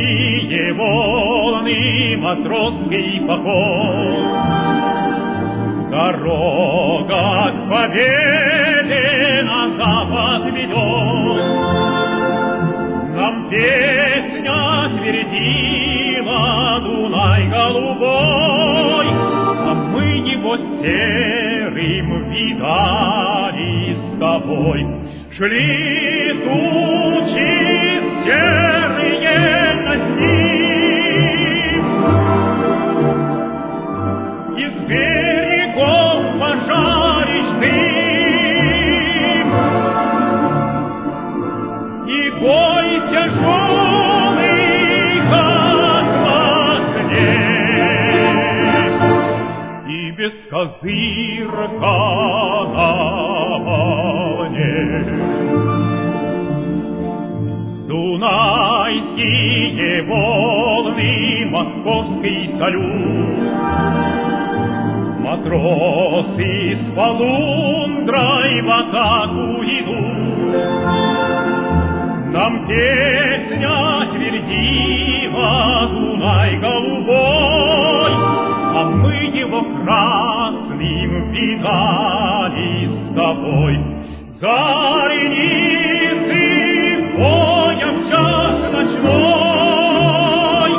Дунайские волны, матросский поход. Дорога к победе на запад ведет. Нам песня твердила Дунай голубой, а мы его серым видали с тобой. Шли тучи серые над ним, из берегов пожарищных, и бой тяжелый, как во сне, и без козырка на волне. Дунайские волны, московский салют, матросы с полундрой в атаку идут. Нам песня твердила Дунай голубой, а мы его красным видали с тобой. Зареницы боя в час ночной,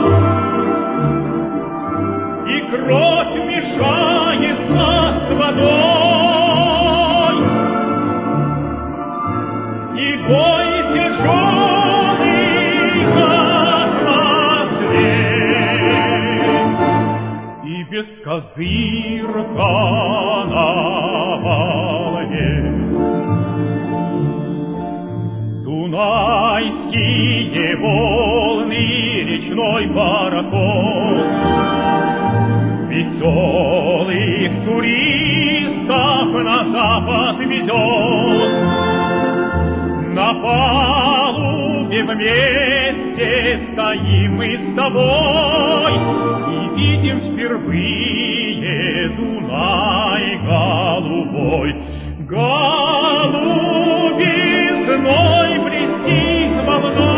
и кровь мешается с водой, и бой тяжелый, как рассвет, и без козырка на волне. Дунайские волны, речной пароход, веселых туристов на запад везет. На палубе вместе стоим мы с тобой и видим впервые Дунай голубой. Голубизной блестит волна,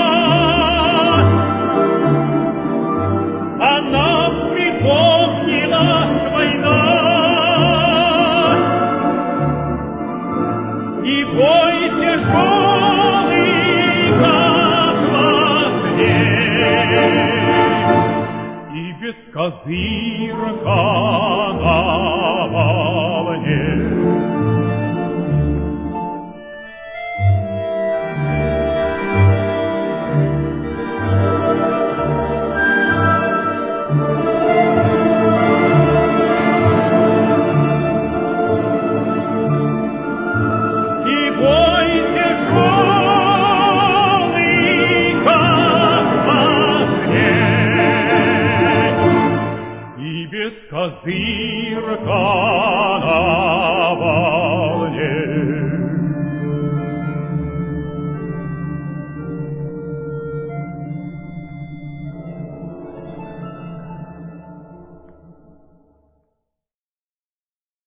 она припомнила война, и бой тяжелый, как во сне, и без козырка на волне. Козырка на